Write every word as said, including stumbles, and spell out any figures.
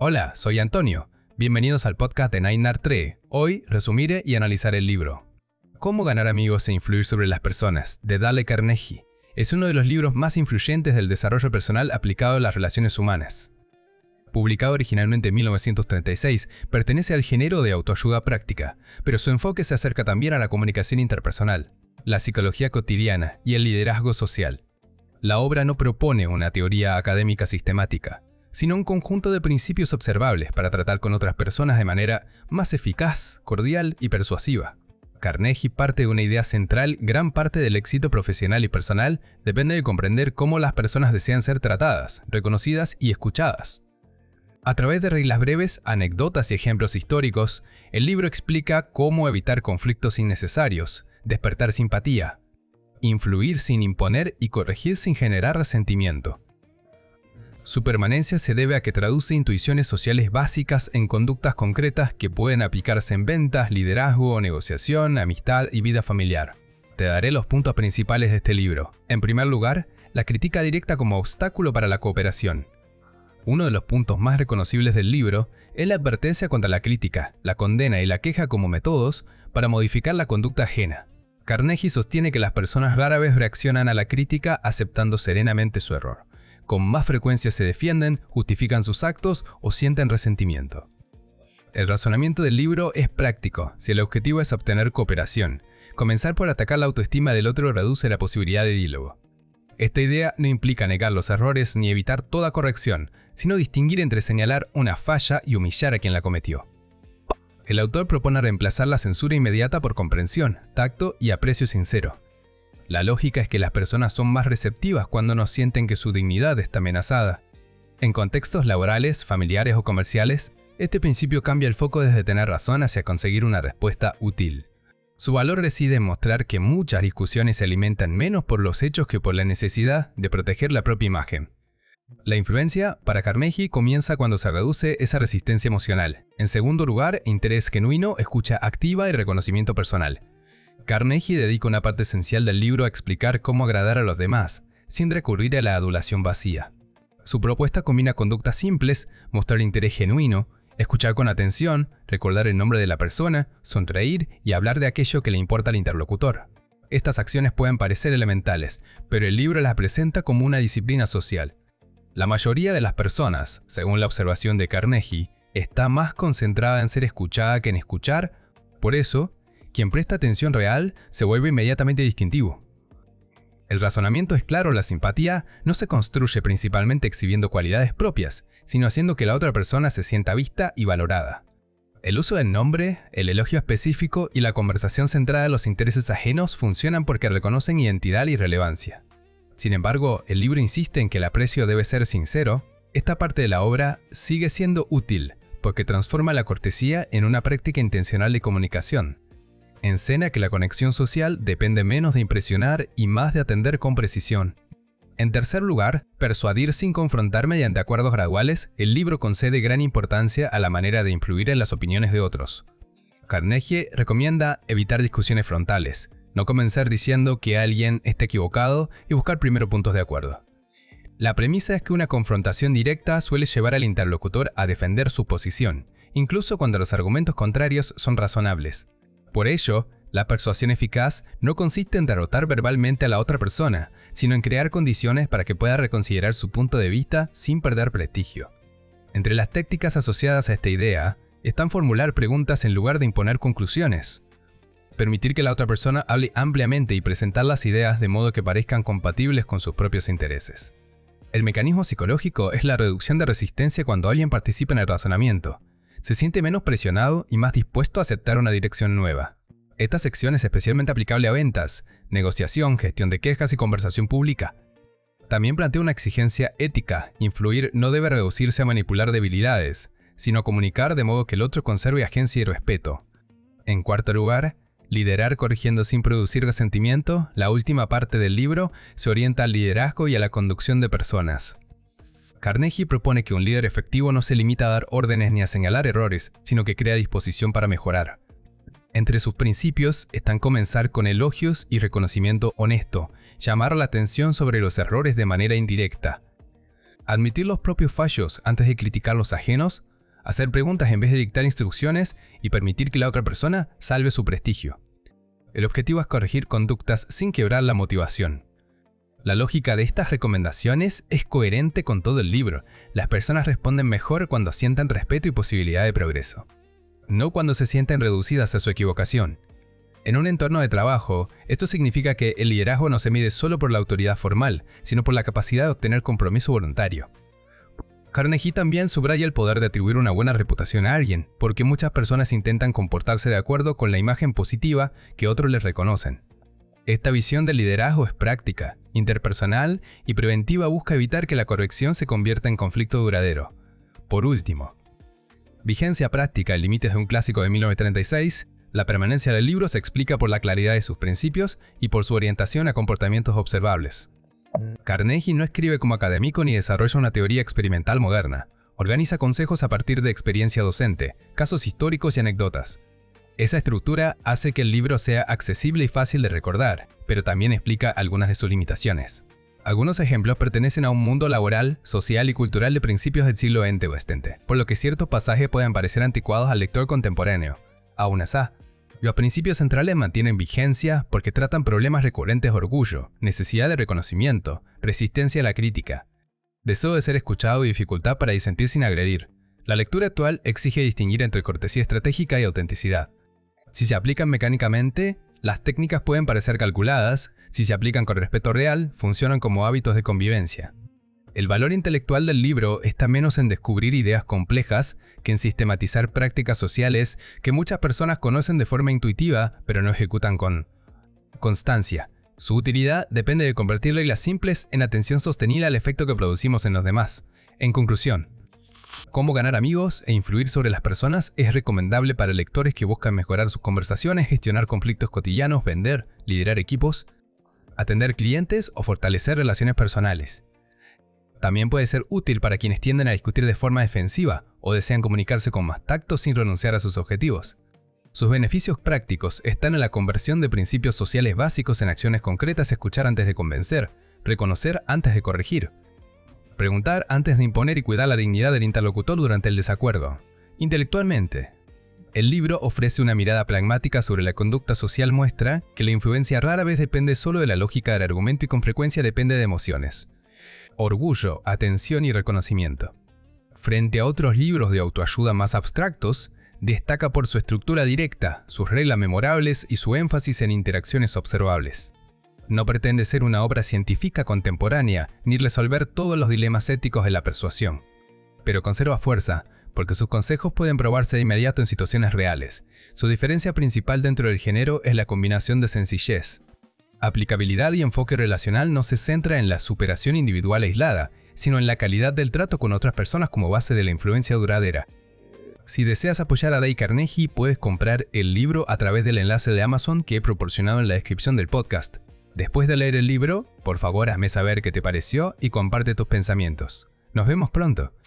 Hola, soy Antonio. Bienvenidos al podcast de Nine Art Tree. Hoy resumiré y analizaré el libro Cómo ganar amigos e influir sobre las personas, de Dale Carnegie. Es uno de los libros más influyentes del desarrollo personal aplicado a las relaciones humanas. Publicado originalmente en mil novecientos treinta y seis, pertenece al género de autoayuda práctica, pero su enfoque se acerca también a la comunicación interpersonal, la psicología cotidiana y el liderazgo social. La obra no propone una teoría académica sistemática, sino un conjunto de principios observables para tratar con otras personas de manera más eficaz, cordial y persuasiva. Carnegie parte de una idea central: gran parte del éxito profesional y personal depende de comprender cómo las personas desean ser tratadas, reconocidas y escuchadas. A través de reglas breves, anécdotas y ejemplos históricos, el libro explica cómo evitar conflictos innecesarios, despertar simpatía, influir sin imponer y corregir sin generar resentimiento. Su permanencia se debe a que traduce intuiciones sociales básicas en conductas concretas que pueden aplicarse en ventas, liderazgo, negociación, amistad y vida familiar. Te daré los puntos principales de este libro. En primer lugar, la crítica directa como obstáculo para la cooperación. Uno de los puntos más reconocibles del libro es la advertencia contra la crítica, la condena y la queja como métodos para modificar la conducta ajena. Carnegie sostiene que las personas rara vez reaccionan a la crítica aceptando serenamente su error. Con más frecuencia se defienden, justifican sus actos o sienten resentimiento. El razonamiento del libro es práctico si el objetivo es obtener cooperación. Comenzar por atacar la autoestima del otro reduce la posibilidad de diálogo. Esta idea no implica negar los errores ni evitar toda corrección, sino distinguir entre señalar una falla y humillar a quien la cometió. El autor propone reemplazar la censura inmediata por comprensión, tacto y aprecio sincero. La lógica es que las personas son más receptivas cuando no sienten que su dignidad está amenazada. En contextos laborales, familiares o comerciales, este principio cambia el foco desde tener razón hacia conseguir una respuesta útil. Su valor reside en mostrar que muchas discusiones se alimentan menos por los hechos que por la necesidad de proteger la propia imagen. La influencia, para Carnegie, comienza cuando se reduce esa resistencia emocional. En segundo lugar, interés genuino, escucha activa y reconocimiento personal. Carnegie dedica una parte esencial del libro a explicar cómo agradar a los demás, sin recurrir a la adulación vacía. Su propuesta combina conductas simples, mostrar interés genuino, escuchar con atención, recordar el nombre de la persona, sonreír y hablar de aquello que le importa al interlocutor. Estas acciones pueden parecer elementales, pero el libro las presenta como una disciplina social. La mayoría de las personas, según la observación de Carnegie, está más concentrada en ser escuchada que en escuchar. Por eso, quien presta atención real se vuelve inmediatamente distintivo. El razonamiento es claro: la simpatía no se construye principalmente exhibiendo cualidades propias, sino haciendo que la otra persona se sienta vista y valorada. El uso del nombre, el elogio específico y la conversación centrada en los intereses ajenos funcionan porque reconocen identidad y relevancia. Sin embargo, el libro insiste en que el aprecio debe ser sincero. Esta parte de la obra sigue siendo útil porque transforma la cortesía en una práctica intencional de comunicación. Enseña que la conexión social depende menos de impresionar y más de atender con precisión. En tercer lugar, persuadir sin confrontar mediante acuerdos graduales. El libro concede gran importancia a la manera de influir en las opiniones de otros. Carnegie recomienda evitar discusiones frontales, no comenzar diciendo que alguien está equivocado y buscar primero puntos de acuerdo. La premisa es que una confrontación directa suele llevar al interlocutor a defender su posición, incluso cuando los argumentos contrarios son razonables. Por ello, la persuasión eficaz no consiste en derrotar verbalmente a la otra persona, sino en crear condiciones para que pueda reconsiderar su punto de vista sin perder prestigio. Entre las tácticas asociadas a esta idea están formular preguntas en lugar de imponer conclusiones, permitir que la otra persona hable ampliamente y presentar las ideas de modo que parezcan compatibles con sus propios intereses. El mecanismo psicológico es la reducción de resistencia cuando alguien participa en el razonamiento. Se siente menos presionado y más dispuesto a aceptar una dirección nueva. Esta sección es especialmente aplicable a ventas, negociación, gestión de quejas y conversación pública. También plantea una exigencia ética: influir no debe reducirse a manipular debilidades, sino a comunicar de modo que el otro conserve agencia y respeto. En cuarto lugar, liderar corrigiendo sin producir resentimiento. La última parte del libro se orienta al liderazgo y a la conducción de personas. Carnegie propone que un líder efectivo no se limita a dar órdenes ni a señalar errores, sino que crea disposición para mejorar. Entre sus principios están comenzar con elogios y reconocimiento honesto, llamar la atención sobre los errores de manera indirecta, admitir los propios fallos antes de criticar los ajenos, hacer preguntas en vez de dictar instrucciones y permitir que la otra persona salve su prestigio. El objetivo es corregir conductas sin quebrar la motivación. La lógica de estas recomendaciones es coherente con todo el libro. Las personas responden mejor cuando sientan respeto y posibilidad de progreso, no cuando se sienten reducidas a su equivocación. En un entorno de trabajo, esto significa que el liderazgo no se mide solo por la autoridad formal, sino por la capacidad de obtener compromiso voluntario. Carnegie también subraya el poder de atribuir una buena reputación a alguien, porque muchas personas intentan comportarse de acuerdo con la imagen positiva que otros les reconocen. Esta visión del liderazgo es práctica, interpersonal y preventiva, busca evitar que la corrección se convierta en conflicto duradero. Por último, vigencia práctica en límites de un clásico de mil novecientos treinta y seis, la permanencia del libro se explica por la claridad de sus principios y por su orientación a comportamientos observables. Carnegie no escribe como académico ni desarrolla una teoría experimental moderna. Organiza consejos a partir de experiencia docente, casos históricos y anécdotas. Esa estructura hace que el libro sea accesible y fácil de recordar, pero también explica algunas de sus limitaciones. Algunos ejemplos pertenecen a un mundo laboral, social y cultural de principios del siglo veinte o estente, por lo que ciertos pasajes pueden parecer anticuados al lector contemporáneo. Aún así, los principios centrales mantienen vigencia porque tratan problemas recurrentes de orgullo, necesidad de reconocimiento, resistencia a la crítica, deseo de ser escuchado y dificultad para disentir sin agredir. La lectura actual exige distinguir entre cortesía estratégica y autenticidad. Si se aplican mecánicamente, las técnicas pueden parecer calculadas; si se aplican con respeto real, funcionan como hábitos de convivencia. El valor intelectual del libro está menos en descubrir ideas complejas que en sistematizar prácticas sociales que muchas personas conocen de forma intuitiva, pero no ejecutan con constancia. Su utilidad depende de convertir reglas simples en atención sostenida al efecto que producimos en los demás. En conclusión, cómo ganar amigos e influir sobre las personas es recomendable para lectores que buscan mejorar sus conversaciones, gestionar conflictos cotidianos, vender, liderar equipos, atender clientes o fortalecer relaciones personales. También puede ser útil para quienes tienden a discutir de forma defensiva o desean comunicarse con más tacto sin renunciar a sus objetivos. Sus beneficios prácticos están en la conversión de principios sociales básicos en acciones concretas: escuchar antes de convencer, reconocer antes de corregir, preguntar antes de imponer y cuidar la dignidad del interlocutor durante el desacuerdo. Intelectualmente, el libro ofrece una mirada pragmática sobre la conducta social. Muestra que la influencia rara vez depende solo de la lógica del argumento y con frecuencia depende de emociones, orgullo, atención y reconocimiento. Frente a otros libros de autoayuda más abstractos, destaca por su estructura directa, sus reglas memorables y su énfasis en interacciones observables. No pretende ser una obra científica contemporánea ni resolver todos los dilemas éticos de la persuasión, pero conserva fuerza porque sus consejos pueden probarse de inmediato en situaciones reales. Su diferencia principal dentro del género es la combinación de sencillez, aplicabilidad y enfoque relacional. No se centra en la superación individual aislada, sino en la calidad del trato con otras personas como base de la influencia duradera. Si deseas apoyar a Dale Carnegie, puedes comprar el libro a través del enlace de Amazon que he proporcionado en la descripción del podcast. Después de leer el libro, por favor hazme saber qué te pareció y comparte tus pensamientos. Nos vemos pronto.